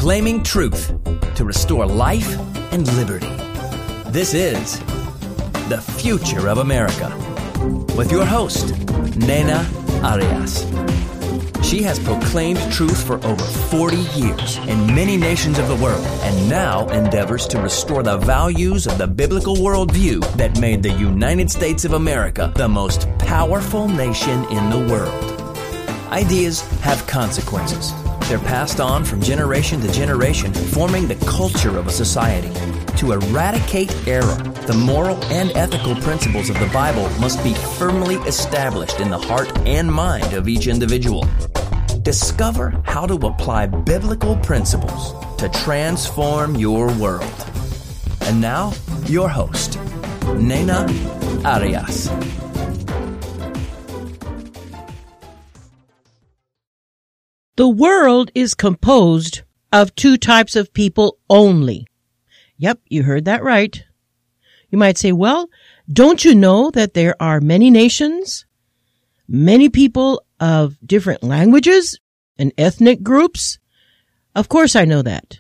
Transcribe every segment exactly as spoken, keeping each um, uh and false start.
proclaiming truth to restore life and liberty. This is The Future of America with your host, Nena Arias. She has proclaimed truth for over forty years in many nations of the world and now endeavors to restore the values of the biblical worldview that made the United States of America the most powerful nation in the world. Ideas have consequences. They're passed on from generation to generation, forming the culture of a society. To eradicate error, the moral and ethical principles of the Bible must be firmly established in the heart and mind of each individual. Discover how to apply biblical principles to transform your world. And now, your host, Nena Arias. The world is composed of two types of people only. Yep, you heard that right. You might say, well, don't you know that there are many nations, many people of different languages and ethnic groups? Of course I know that.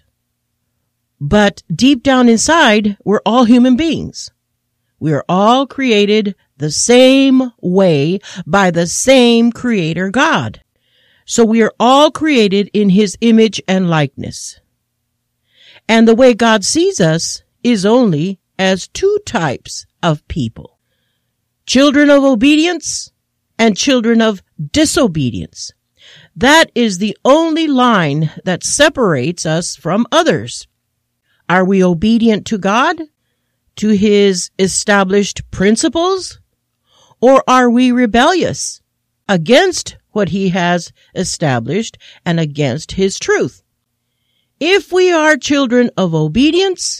But deep down inside, we're all human beings. We are all created the same way by the same Creator God. So we are all created in His image and likeness. And the way God sees us is only as two types of people. Children of obedience and children of disobedience. That is the only line that separates us from others. Are we obedient to God, to His established principles, or are we rebellious against what He has established and against His truth? If we are children of obedience,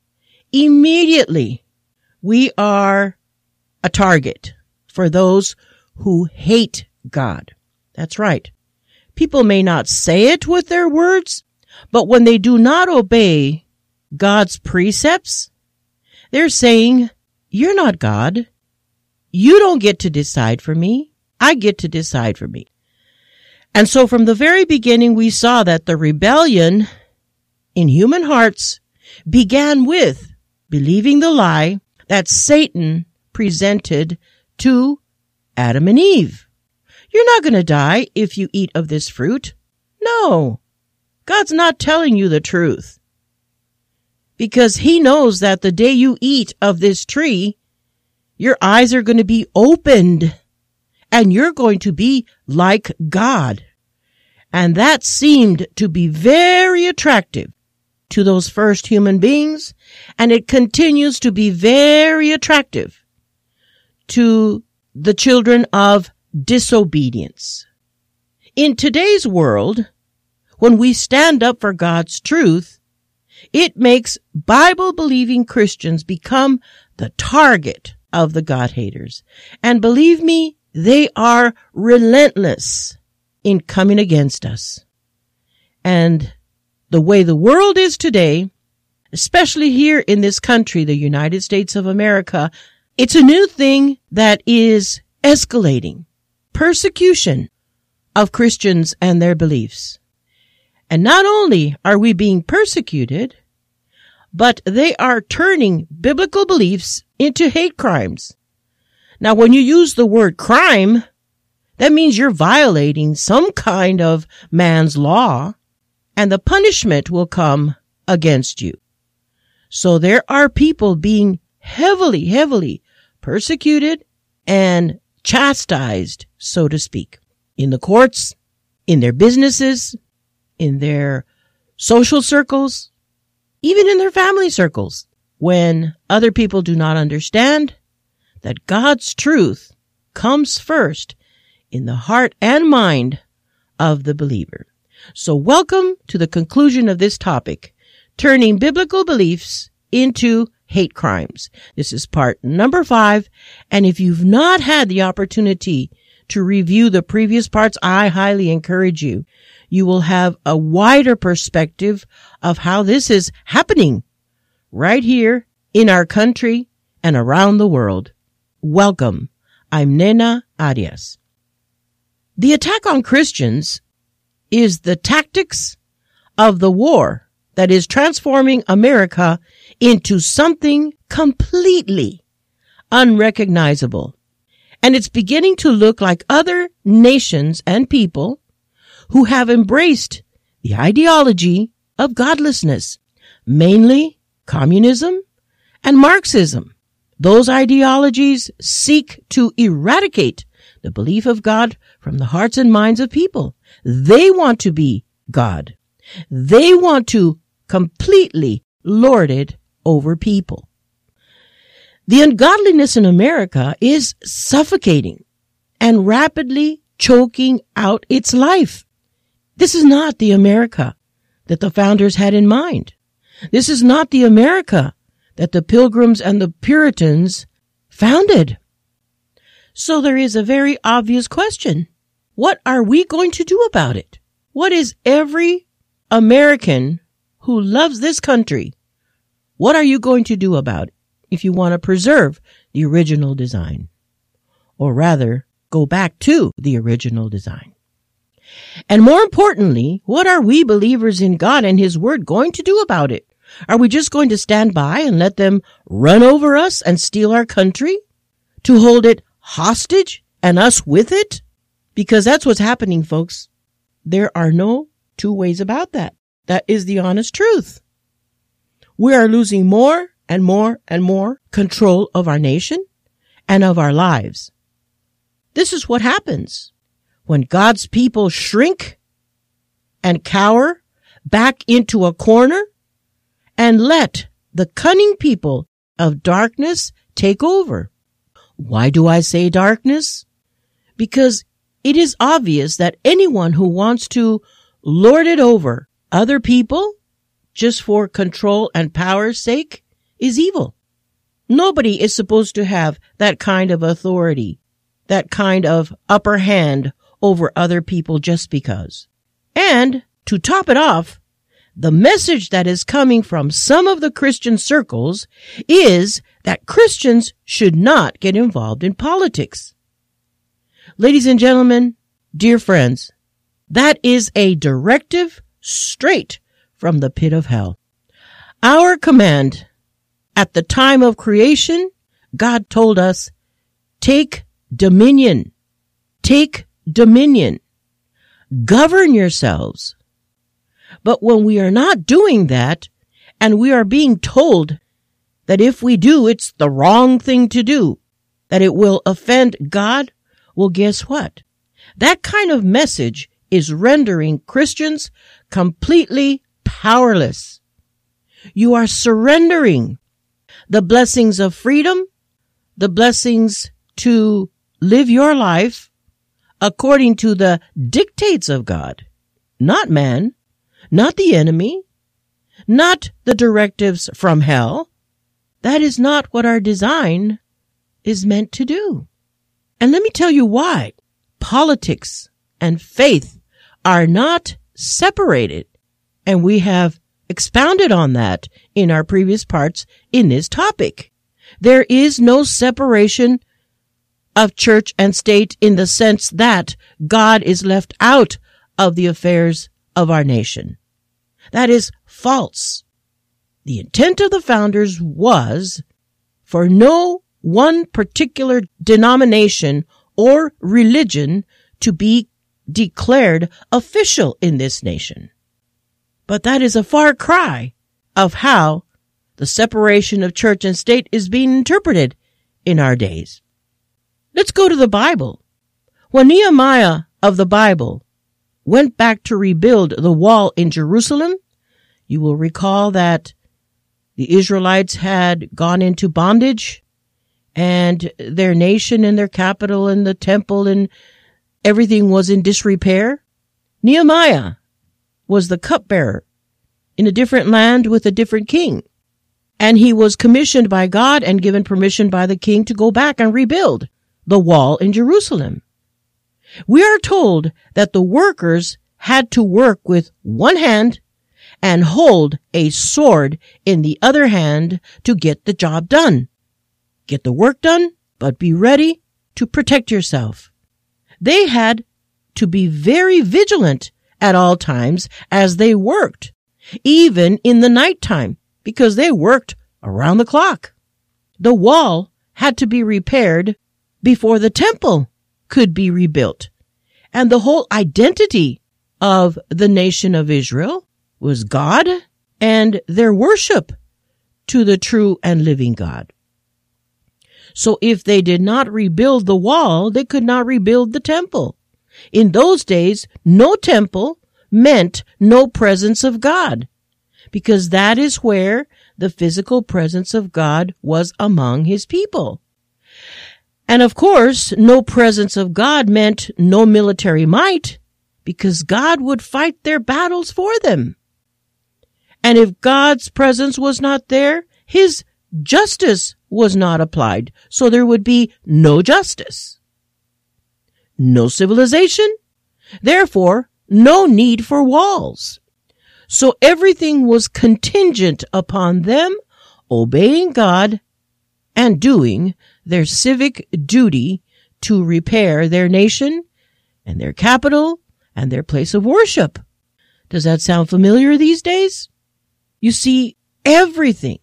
immediately we are a target for those who hate God. That's right. People may not say it with their words, but when they do not obey God's precepts, they're saying, you're not God. You don't get to decide for me. I get to decide for me. And so from the very beginning, we saw that the rebellion in human hearts began with believing the lie that Satan presented to Adam and Eve. You're not going to die if you eat of this fruit. No, God's not telling you the truth. Because He knows that the day you eat of this tree, your eyes are going to be opened and you're going to be like God. And that seemed to be very attractive to those first human beings, and it continues to be very attractive to the children of disobedience. In today's world, when we stand up for God's truth, it makes Bible-believing Christians become the target of the God-haters. And believe me, they are relentless in coming against us. And the way the world is today, especially here in this country, the United States of America, it's a new thing that is escalating. Persecution of Christians and their beliefs. And not only are we being persecuted, but they are turning biblical beliefs into hate crimes. Now, when you use the word crime, that means you're violating some kind of man's law, and the punishment will come against you. So there are people being heavily, heavily persecuted and chastised, so to speak, in the courts, in their businesses, in their social circles, even in their family circles, when other people do not understand that God's truth comes first in the heart and mind of the believer. So welcome to the conclusion of this topic, turning biblical beliefs into hate crimes. This is part number five. And if you've not had the opportunity to review the previous parts, I highly encourage you. You will have a wider perspective of how this is happening right here in our country and around the world. Welcome. I'm Nena Arias. The attack on Christians is the tactics of the war that is transforming America into something completely unrecognizable. And it's beginning to look like other nations and people who have embraced the ideology of godlessness, mainly communism and Marxism. Those ideologies seek to eradicate the belief of God from the hearts and minds of people. They want to be God. They want to completely lord it over people. The ungodliness in America is suffocating and rapidly choking out its life. This is not the America that the founders had in mind. This is not the America that the Pilgrims and the Puritans founded. So there is a very obvious question. What are we going to do about it? What is every American who loves this country, what are you going to do about it if you want to preserve the original design? Or rather, go back to the original design. And more importantly, what are we believers in God and His Word going to do about it? Are we just going to stand by and let them run over us and steal our country? To hold it hostage and us with it? Because that's what's happening, folks. There are no two ways about that. That is the honest truth. We are losing more and more and more control of our nation and of our lives. This is what happens when God's people shrink and cower back into a corner and let the cunning people of darkness take over. Why do I say darkness? Because it is obvious that anyone who wants to lord it over other people just for control and power's sake is evil. Nobody is supposed to have that kind of authority, that kind of upper hand over other people just because. And to top it off, the message that is coming from some of the Christian circles is that Christians should not get involved in politics. Ladies and gentlemen, dear friends, that is a directive straight from the pit of hell. Our command at the time of creation, God told us, take dominion, take dominion, govern yourselves. But when we are not doing that, and we are being told that if we do, it's the wrong thing to do, that it will offend God, well, guess what? That kind of message is rendering Christians completely powerless. You are surrendering the blessings of freedom, the blessings to live your life according to the dictates of God, not man, not the enemy, not the directives from hell. That is not what our design is meant to do. And let me tell you why. Politics and faith are not separated. And we have expounded on that in our previous parts in this topic. There is no separation of church and state in the sense that God is left out of the affairs of our nation. That is false. The intent of the founders was for no one particular denomination or religion to be declared official in this nation. But that is a far cry of how the separation of church and state is being interpreted in our days. Let's go to the Bible. When Nehemiah of the Bible went back to rebuild the wall in Jerusalem, you will recall that the Israelites had gone into bondage and their nation and their capital and the temple and everything was in disrepair. Nehemiah was the cupbearer in a different land with a different king. And he was commissioned by God and given permission by the king to go back and rebuild the wall in Jerusalem. We are told that the workers had to work with one hand and hold a sword in the other hand to get the job done. Get the work done, but be ready to protect yourself. They had to be very vigilant at all times as they worked, even in the nighttime, because they worked around the clock. The wall had to be repaired before the temple could be rebuilt. And the whole identity of the nation of Israel was God and their worship to the true and living God. So if they did not rebuild the wall, they could not rebuild the temple. In those days, no temple meant no presence of God, because that is where the physical presence of God was among his people. And of course, no presence of God meant no military might, because God would fight their battles for them. And if God's presence was not there, his justice was not applied, so there would be no justice. No civilization, therefore no need for walls. So everything was contingent upon them obeying God and doing their civic duty to repair their nation and their capital and their place of worship. Does that sound familiar these days? You see, everything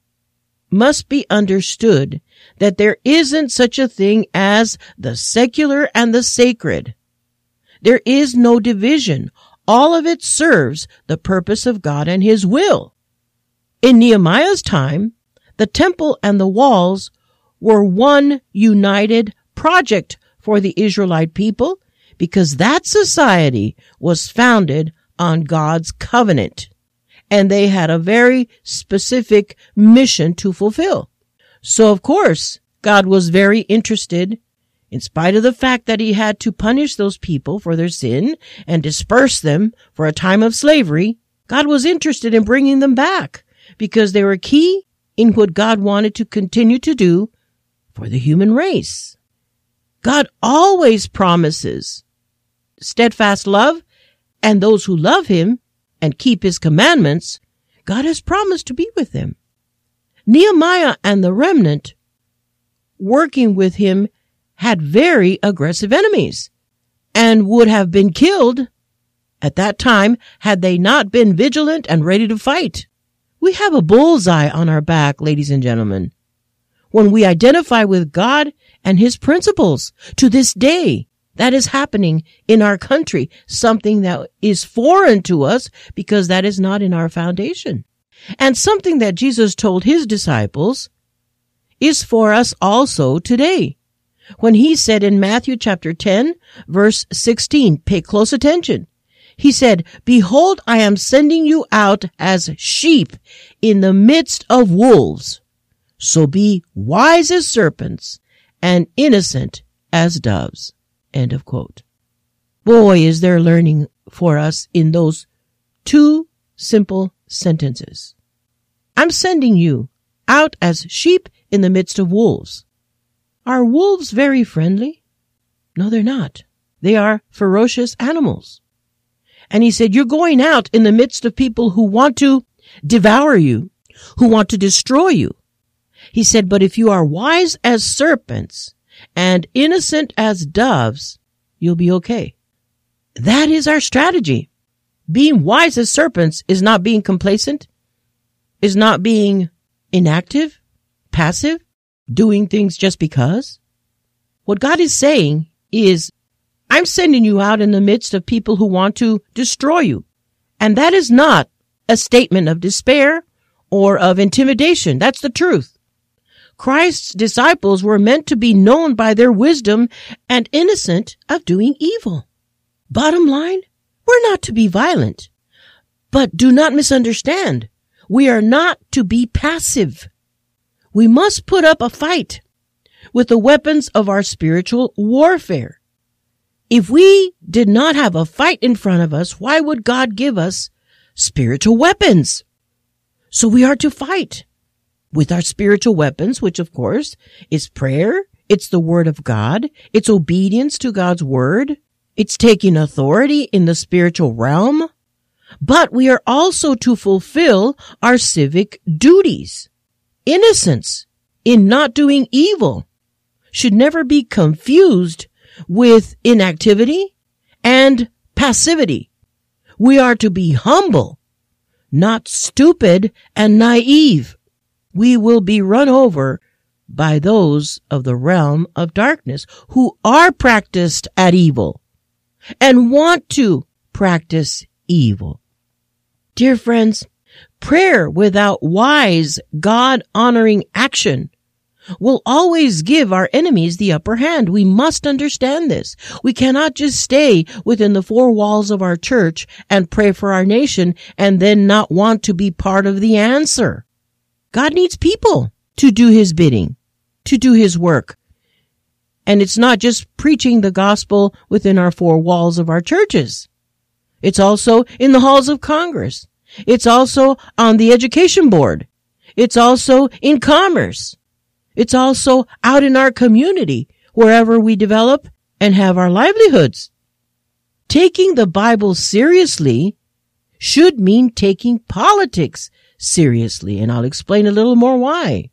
must be understood that there isn't such a thing as the secular and the sacred. There is no division. All of it serves the purpose of God and his will. In Nehemiah's time, the temple and the walls were one united project for the Israelite people, because that society was founded on God's covenant, and they had a very specific mission to fulfill. So, of course, God was very interested, in spite of the fact that he had to punish those people for their sin and disperse them for a time of slavery. God was interested in bringing them back, because they were key in what God wanted to continue to do for the human race. God always promises steadfast love, and those who love him and keep his commandments, God has promised to be with them. Nehemiah and the remnant working with him had very aggressive enemies and would have been killed at that time had they not been vigilant and ready to fight. We have a bullseye on our back, ladies and gentlemen, when we identify with God and his principles. To this day, that is happening in our country, something that is foreign to us because that is not in our foundation. And something that Jesus told his disciples is for us also today. When he said in Matthew chapter ten, verse sixteen, pay close attention. He said, behold, I am sending you out as sheep in the midst of wolves. So be wise as serpents and innocent as doves. End of quote. Boy, is there learning for us in those two simple sentences. I'm sending you out as sheep in the midst of wolves. Are wolves very friendly? No, they're not. They are ferocious animals. And he said, you're going out in the midst of people who want to devour you, who want to destroy you. He said, but if you are wise as serpents and innocent as doves, you'll be okay. That is our strategy. Being wise as serpents is not being complacent, is not being inactive, passive, doing things just because. What God is saying is, I'm sending you out in the midst of people who want to destroy you. And that is not a statement of despair or of intimidation. That's the truth. Christ's disciples were meant to be known by their wisdom and innocent of doing evil. Bottom line, we're not to be violent. But do not misunderstand. We are not to be passive. We must put up a fight with the weapons of our spiritual warfare. If we did not have a fight in front of us, why would God give us spiritual weapons? So we are to fight with our spiritual weapons, which of course is prayer. It's the word of God. It's obedience to God's word. It's taking authority in the spiritual realm. But we are also to fulfill our civic duties. Innocence in not doing evil should never be confused with inactivity and passivity. We are to be humble, not stupid and naive. We will be run over by those of the realm of darkness who are practiced at evil and want to practice evil. Dear friends, prayer without wise, God-honoring action will always give our enemies the upper hand. We must understand this. We cannot just stay within the four walls of our church and pray for our nation and then not want to be part of the answer. God needs people to do his bidding, to do his work. And it's not just preaching the gospel within our four walls of our churches. It's also in the halls of Congress. It's also on the education board. It's also in commerce. It's also out in our community, wherever we develop and have our livelihoods. Taking the Bible seriously should mean taking politics seriously, and I'll explain a little more why.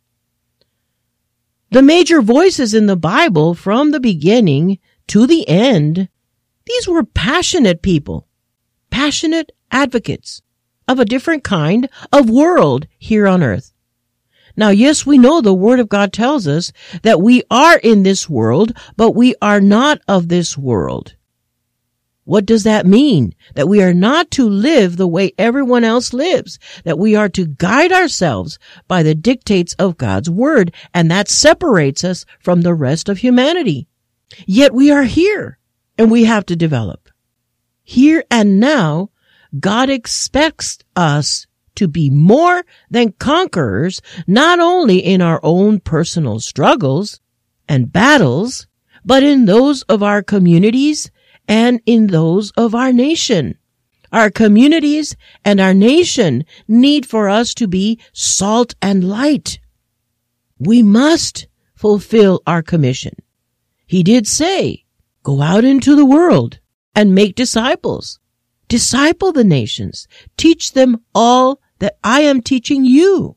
The major voices in the Bible from the beginning to the end, these were passionate people, passionate advocates of a different kind of world here on earth. Now, yes, we know the Word of God tells us that we are in this world, but we are not of this world. What does that mean? That we are not to live the way everyone else lives, that we are to guide ourselves by the dictates of God's Word, and that separates us from the rest of humanity. Yet we are here, and we have to develop. Here and now, God expects us to be more than conquerors, not only in our own personal struggles and battles, but in those of our communities and in those of our nation. Our communities and our nation need for us to be salt and light. We must fulfill our commission. He did say, go out into the world and make disciples. Disciple the nations. Teach them all that I am teaching you.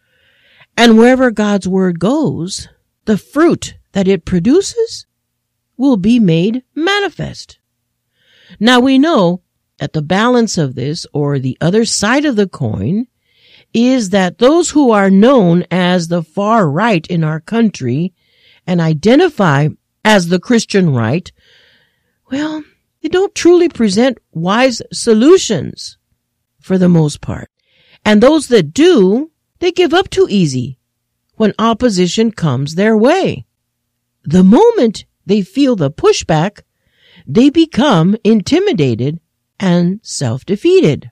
And wherever God's word goes, the fruit that it produces will be made manifest. Now we know that the balance of this, or the other side of the coin, is that those who are known as the far right in our country and identify as the Christian right, well, they don't truly present wise solutions for the most part. And those that do, they give up too easy when opposition comes their way. The moment they feel the pushback, they become intimidated and self-defeated.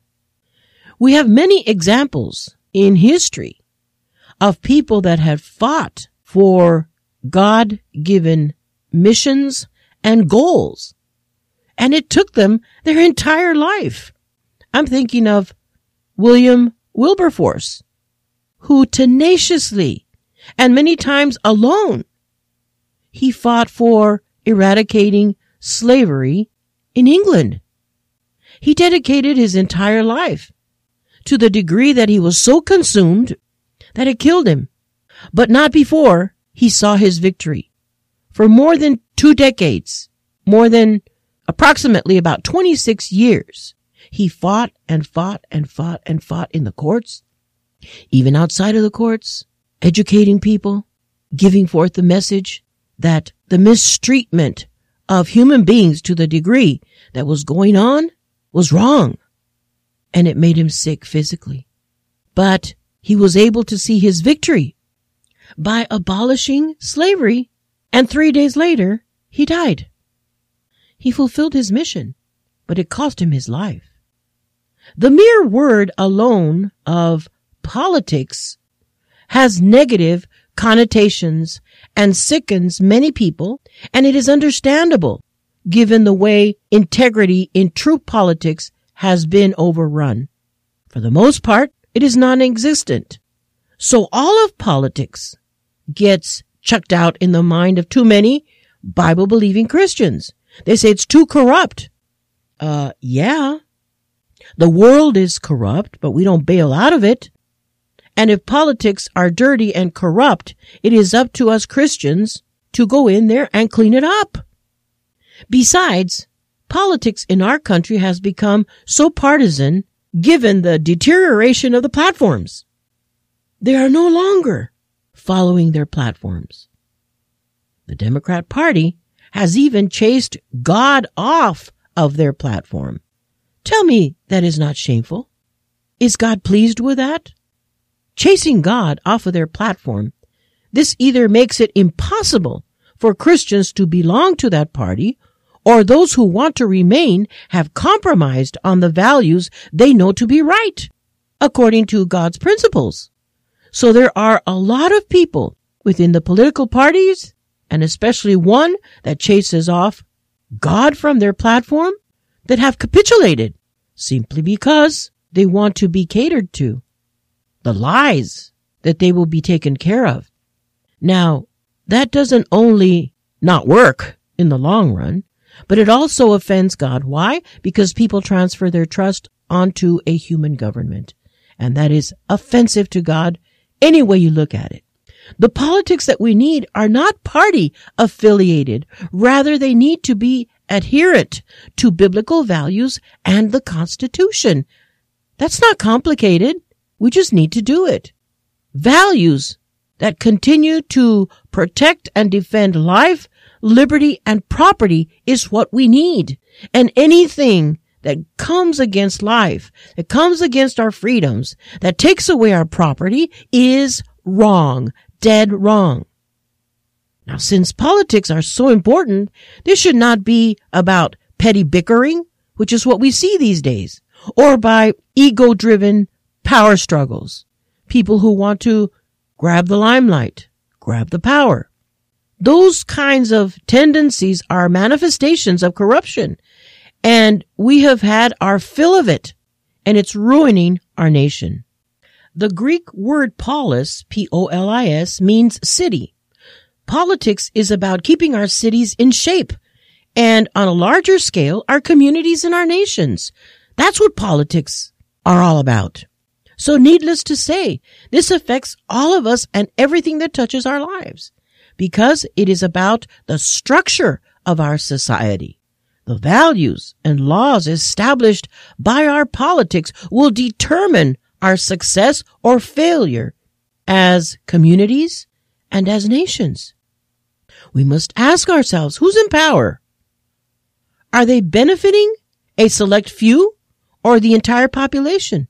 We have many examples in history of people that have fought for God-given missions and goals, and it took them their entire life. I'm thinking of William Wilberforce, who tenaciously and many times alone, he fought for eradicating slavery in England. He dedicated his entire life to the degree that he was so consumed that it killed him, but not before he saw his victory. For more than two decades, more than approximately about twenty-six years, he fought and fought and fought and fought in the courts, even outside of the courts, educating people, giving forth the message that the mistreatment of human beings to the degree that was going on was wrong, and it made him sick physically. But he was able to see his victory by abolishing slavery, and three days later, he died. He fulfilled his mission, but it cost him his life. The mere word alone of politics has negative connotations and sickens many people, and it is understandable given the way integrity in true politics has been overrun. For the most part, it is non-existent. So all of politics gets chucked out in the mind of too many Bible-believing Christians. They say it's too corrupt. Uh, yeah. The world is corrupt, but we don't bail out of it. And if politics are dirty and corrupt, it is up to us Christians to go in there and clean it up. Besides, Politics in our country has become so partisan given the deterioration of the platforms. They are no longer following their platforms. The Democrat Party has even chased God off of their platform. Tell me that is not shameful. Is God pleased with that? Chasing God off of their platform, this either makes it impossible for Christians to belong to that party, or those who want to remain have compromised on the values they know to be right, according to God's principles. So there are a lot of people within the political parties, and especially one that chases off God from their platform, that have capitulated simply because they want to be catered to. The lies that they will be taken care of. Now, that doesn't only not work in the long run, but it also offends God. Why? Because people transfer their trust onto a human government. And that is offensive to God any way you look at it. The politics that we need are not party affiliated. Rather, they need to be adherent to biblical values and the Constitution. That's not complicated. We just need to do it. Values that continue to protect and defend life, liberty, and property is what we need. And anything that comes against life, that comes against our freedoms, that takes away our property is wrong, dead wrong. Now, since politics are so important, this should not be about petty bickering, which is what we see these days, or by ego-driven power struggles. People who want to grab the limelight, grab the power. Those kinds of tendencies are manifestations of corruption, and we have had our fill of it, and it's ruining our nation. The Greek word polis, P O L I S, means city. Politics is about keeping our cities in shape, and on a larger scale, our communities and our nations. That's what politics are all about. So needless to say, this affects all of us and everything that touches our lives, because it is about the structure of our society. The values and laws established by our politics will determine our success or failure as communities and as nations. We must ask ourselves, who's in power? Are they benefiting a select few or the entire population?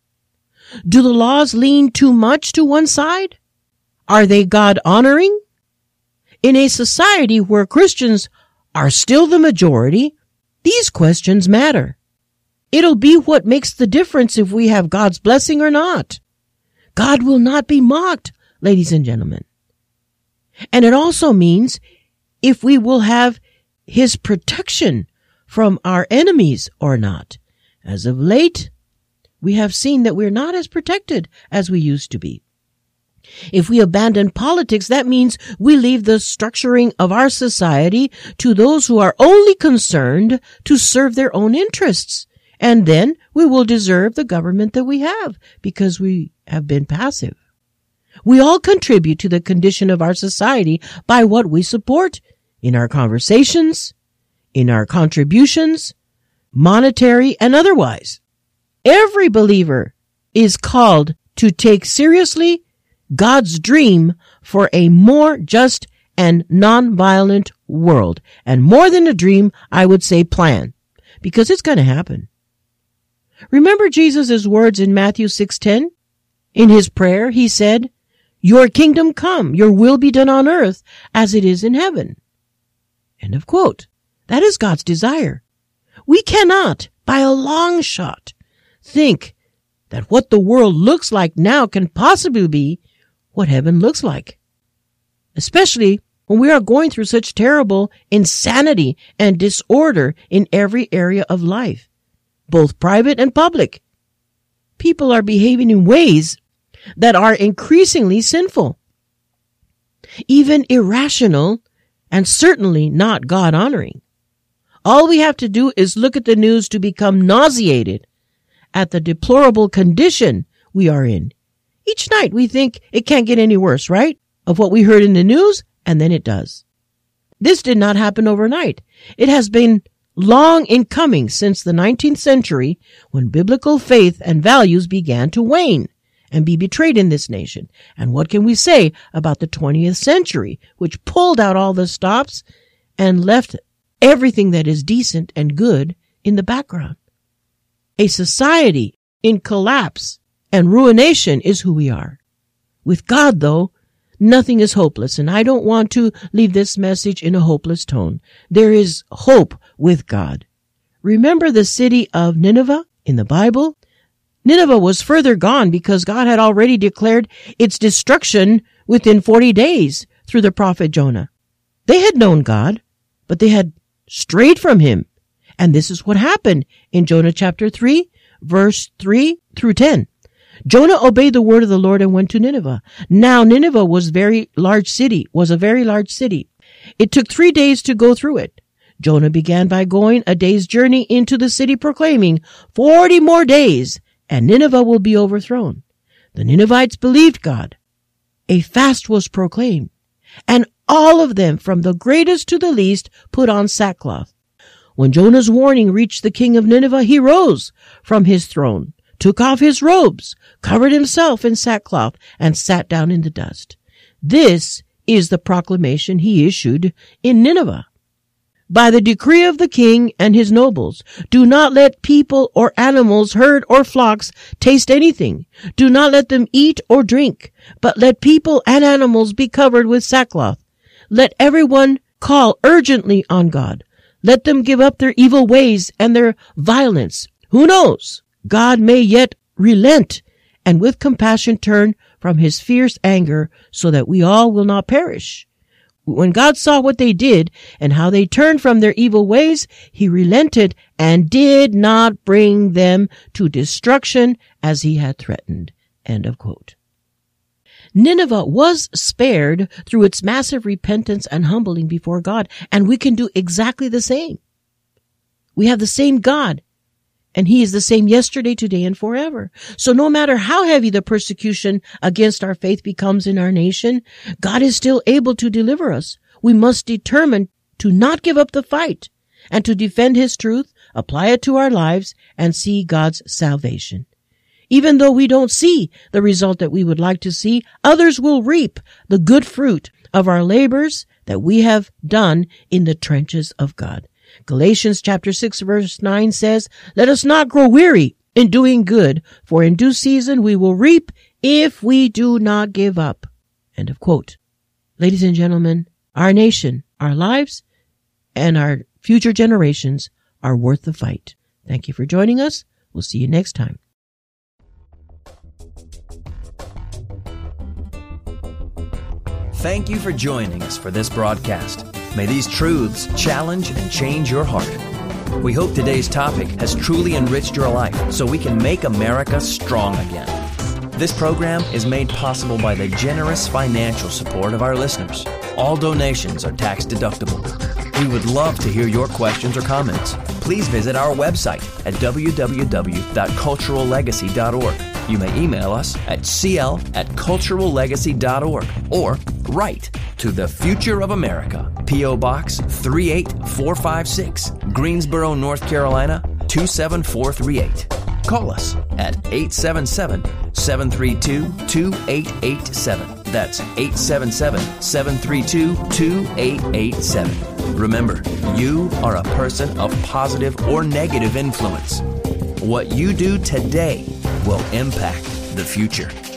Do the laws lean too much to one side? Are they God-honoring? In a society where Christians are still the majority, these questions matter. It'll be what makes the difference if we have God's blessing or not. God will not be mocked, ladies and gentlemen. And it also means if we will have His protection from our enemies or not. As of late, we have seen that we're not as protected as we used to be. If we abandon politics, that means we leave the structuring of our society to those who are only concerned to serve their own interests. And then we will deserve the government that we have because we have been passive. We all contribute to the condition of our society by what we support in our conversations, in our contributions, monetary and otherwise. Every believer is called to take seriously God's dream for a more just and non-violent world. And more than a dream, I would say plan, because it's going to happen. Remember Jesus' words in Matthew six ten? In his prayer, he said, "Your kingdom come, your will be done on earth as it is in heaven." End of quote. That is God's desire. We cannot, by a long shot, think that what the world looks like now can possibly be what heaven looks like. Especially when we are going through such terrible insanity and disorder in every area of life, both private and public. People are behaving in ways that are increasingly sinful, even irrational, and certainly not God-honoring. All we have to do is look at the news to become nauseated at the deplorable condition we are in. Each night we think it can't get any worse, right? Of what we heard in the news, and then it does. This did not happen overnight. It has been long in coming since the nineteenth century, when biblical faith and values began to wane and be betrayed in this nation. And what can we say about the twentieth century, which pulled out all the stops and left everything that is decent and good in the background? A society in collapse and ruination is who we are. With God, though, nothing is hopeless, and I don't want to leave this message in a hopeless tone. There is hope with God. Remember the city of Nineveh in the Bible? Nineveh was further gone because God had already declared its destruction within forty days through the prophet Jonah. They had known God, but they had strayed from him. And this is what happened in Jonah chapter three, verse three through ten. Jonah obeyed the word of the Lord and went to Nineveh. Now Nineveh was very large city, was a very large city. It took three days to go through it. Jonah began by going a day's journey into the city, proclaiming, forty more days, and Nineveh will be overthrown. The Ninevites believed God. A fast was proclaimed, and all of them, from the greatest to the least, put on sackcloth. When Jonah's warning reached the king of Nineveh, he rose from his throne, took off his robes, covered himself in sackcloth, and sat down in the dust. This is the proclamation he issued in Nineveh. By the decree of the king and his nobles, do not let people or animals, herd or flocks taste anything. Do not let them eat or drink, but let people and animals be covered with sackcloth. Let everyone call urgently on God. Let them give up their evil ways and their violence. Who knows? God may yet relent and with compassion turn from his fierce anger so that we all will not perish. When God saw what they did and how they turned from their evil ways, he relented and did not bring them to destruction as he had threatened. End of quote. Nineveh was spared through its massive repentance and humbling before God, and we can do exactly the same. We have the same God, and he is the same yesterday, today, and forever. So no matter how heavy the persecution against our faith becomes in our nation, God is still able to deliver us. We must determine to not give up the fight and to defend his truth, apply it to our lives, and see God's salvation. Even though we don't see the result that we would like to see, others will reap the good fruit of our labors that we have done in the trenches of God. Galatians chapter six verse nine says, let us not grow weary in doing good, for in due season we will reap if we do not give up. End of quote. Ladies and gentlemen, our nation, our lives, and our future generations are worth the fight. Thank you for joining us. We'll see you next time. Thank you for joining us for this broadcast. May these truths challenge and change your heart. We hope today's topic has truly enriched your life so we can make America strong again. This program is made possible by the generous financial support of our listeners. All donations are tax deductible. We would love to hear your questions or comments. Please visit our website at w w w dot cultural legacy dot org. You may email us at c l at cultural legacy dot org or write to The Future of America, P O. Box three eight four five six, Greensboro, North Carolina two seven four three eight. Call us at eight seven seven, seven three two, two eight eight seven. That's eight seven seven, seven three two, two eight eight seven. Remember, you are a person of positive or negative influence. What you do today will impact the future.